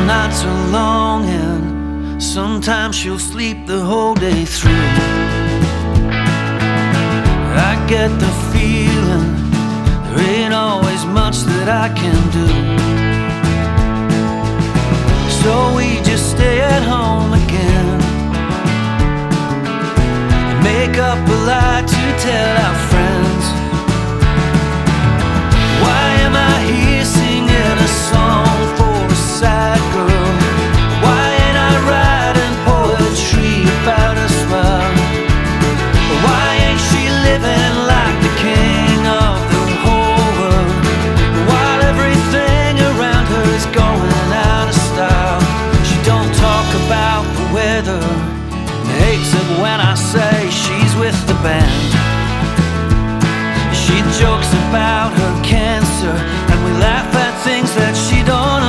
nights are long and sometimes she'll sleep the whole day through. I get the feeling there ain't always much that I can do.